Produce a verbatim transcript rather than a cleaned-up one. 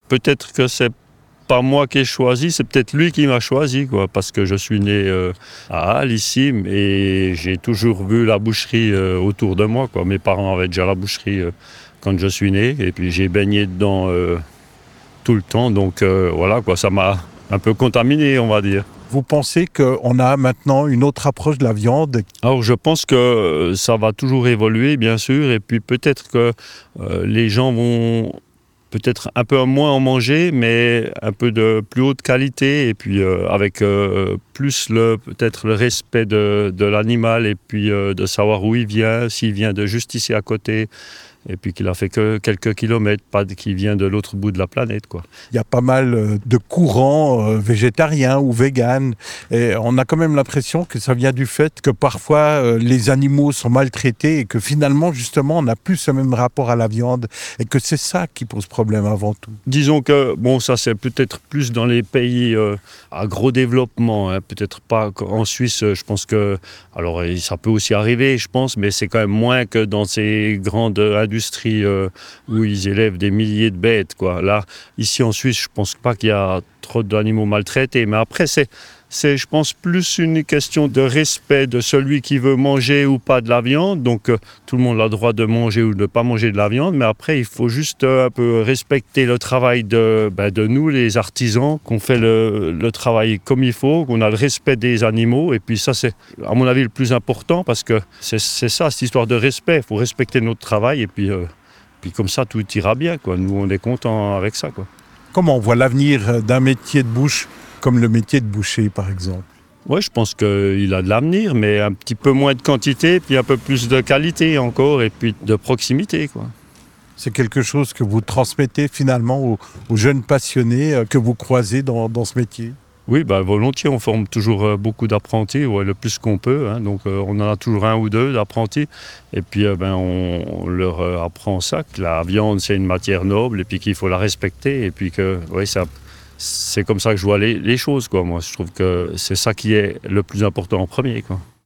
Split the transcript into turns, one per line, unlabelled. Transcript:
peut-être que c'est pas moi qui ai choisi, c'est peut-être lui qui m'a choisi, quoi, parce que je suis né euh, à Halle, ici, et j'ai toujours vu la boucherie euh, autour de moi, quoi. Mes parents avaient déjà la boucherie euh, quand je suis né, et puis j'ai baigné dedans euh, tout le temps, donc euh, voilà, quoi, ça m'a un peu contaminé, on va dire.
Vous pensez qu'on a maintenant une autre approche de la viande?
Alors je pense que ça va toujours évoluer, bien sûr, et puis peut-être que euh, les gens vont peut-être un peu moins en manger, mais un peu de plus haute qualité, et puis euh, avec euh, plus le, peut-être le respect de, de l'animal, et puis euh, de savoir où il vient, s'il vient de juste ici à côté, et puis qu'il a fait que quelques kilomètres, pas qu'il vient de l'autre bout de la planète, quoi.
Il y a pas mal de courants euh, végétariens ou véganes, et on a quand même l'impression que ça vient du fait que parfois euh, les animaux sont maltraités et que finalement justement on n'a plus ce même rapport à la viande et que c'est ça qui pose problème avant tout.
Disons que, bon, ça c'est peut-être plus dans les pays euh, à gros développement, hein, peut-être pas en Suisse, je pense que, alors ça peut aussi arriver, je pense, mais c'est quand même moins que dans ces grandes industries euh, où ils élèvent des milliers de bêtes, quoi. Là, ici en Suisse, je pense pas qu'il y a trop d'animaux maltraités, mais après c'est C'est, je pense, plus une question de respect de celui qui veut manger ou pas de la viande. Donc, euh, tout le monde a le droit de manger ou de ne pas manger de la viande. Mais après, il faut juste euh, un peu respecter le travail de, ben, de nous, les artisans, qu'on fait le, le travail comme il faut, qu'on a le respect des animaux. Et puis ça, c'est, à mon avis, le plus important parce que c'est, c'est ça, cette histoire de respect. Il faut respecter notre travail et puis, euh, puis comme ça, tout ira bien, quoi. Nous, on est contents avec ça, quoi.
Comment on voit l'avenir d'un métier de bouche comme le métier de boucher, par exemple?
Oui, je pense qu'il a de l'avenir, mais un petit peu moins de quantité, puis un peu plus de qualité encore, et puis de proximité, quoi.
C'est quelque chose que vous transmettez finalement aux, aux jeunes passionnés euh, que vous croisez dans, dans ce métier?
Oui, bah, volontiers, on forme toujours euh, beaucoup d'apprentis, ouais, le plus qu'on peut, hein, donc euh, on en a toujours un ou deux d'apprentis, et puis euh, ben, on, on leur euh, apprend ça, que la viande c'est une matière noble, et puis qu'il faut la respecter, et puis que, ouais, ça... C'est comme ça que je vois les, les choses, quoi. Moi, je trouve que c'est ça qui est le plus important en premier, quoi.